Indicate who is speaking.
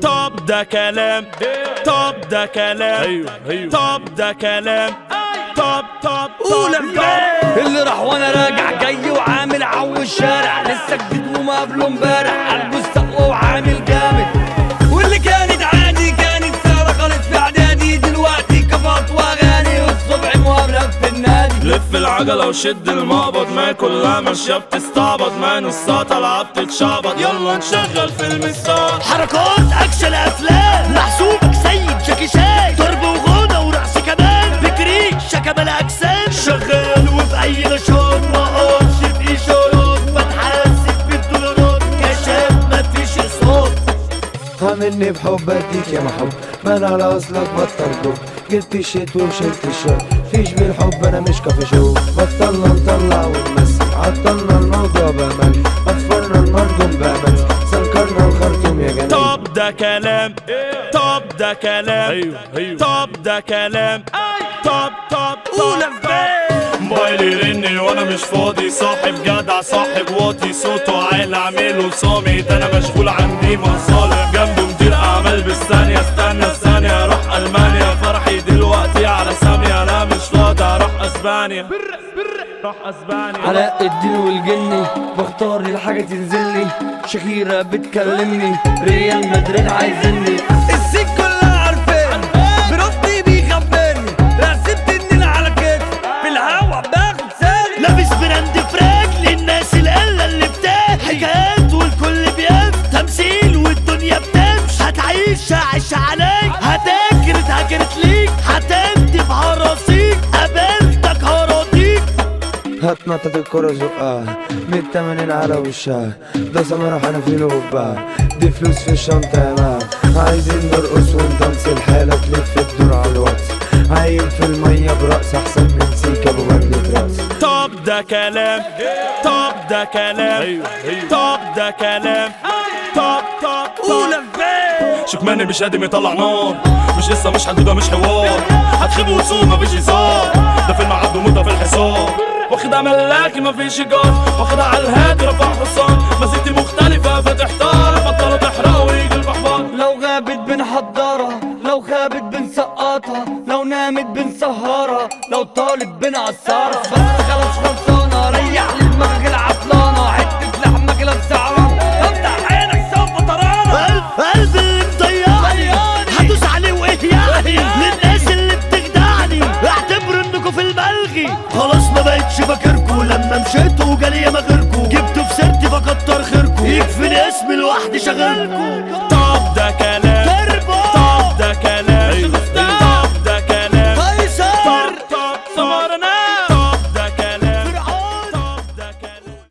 Speaker 1: طب ده كلام، طب ده كلام، طب ده كلام، طب
Speaker 2: قول اللي راح وانا راجع جاي وعامل عو الشارع، لسه جديد وما قبله امبارح، قلبه السقوة وعامل جامد. واللي كانت عادي كانت سارة خالص في اعدادي، دلوقتي كفات واغاني والصبح مقابلة في النادي.
Speaker 1: لف العجلة وشد المقبض، ما كلها ماشية بتستعبط، ما نصها طالعة بتتشعبط، يلا نشغل فيلم الصوت.
Speaker 2: حركات اكشن افلام، محسوبك سيد جاكي شان، ضرب وغنى ورقص كمان، بكري شكمل اجسام، شغال وفي اي نشاط ما اقفش في اشارات، بتحاسب بالدولارات كشاف مفيش صوت.
Speaker 3: عاملني بحب اديك يا محب، من على اصلك بطل جوب، جبت الشيت وشلت الشوق، فيش بالحب انا مش كافي شو، بطلنا نطلع ونمثل، عطلنا الموضوع بامل، اطفالنا المرجوم بامل، سنكرنا الخرطوم يا جمال.
Speaker 1: طب ده كلام، طب ده كلام، طب ده كلام، طب
Speaker 2: قول
Speaker 1: موبايلي يرن وانا مش فاضي، صاحب جدع صاحب واطي، صوته عالي اعمله صامت، انا مشغول عندي مصالح، جنبه مدير اعمال بالثانية، استنى الثانية اروح المانيا، فرحي دلوقتي على سامية، انا مش فاضي اروح اسبانيا، روح اسبانيا.
Speaker 2: علاء الدين والجني بختار الحاجة تنزلني، شاكيرا بتكلمني، ريال مدريد عايزني، السيك كلها عارفين، بربي بيخبرني، رسمت النيل على كتفي، في الهوا باخد سالي، لابس براند فراج للناس القلة اللي بتاعي، حكايات والكل بيف تمثيل والدنيا بتمشي، هتعيش عيش عليك، هتاكر اتهاجرت ليك، هتمدي في عراصيك، قابلتك هراضيك.
Speaker 3: هتنطط الكرة زقها 180 على وشها، ده سمرة حنفيل وبها، دي فلوس في الشنطة يا مان، عايزين نرقص وندنس الحالة تلف الدور على الواتس، عايم في المية برقص احسن من سيكا ابو بدلة راس.
Speaker 1: طب ده كلام، طب ده كلام، طب ده كلام، طب
Speaker 2: قول
Speaker 1: شكماني مش قادم يطلع نار، مش قصة مش حدودة مش حوار، هتخيب وتسوق مفيش هزار، ده فيلم عبد ومدة في الحصار، واخدها ملاكي مفيش ايجار، واخدها على الهادي رفع حصان، مزيكتي مختلفة فتحتار، بطلوا تحرقوا ويجي البحبار.
Speaker 2: لو غابت بنحضرها، لو خابت بنسقطها، لو نامت بنسهرها، لو طالب بنعصرها.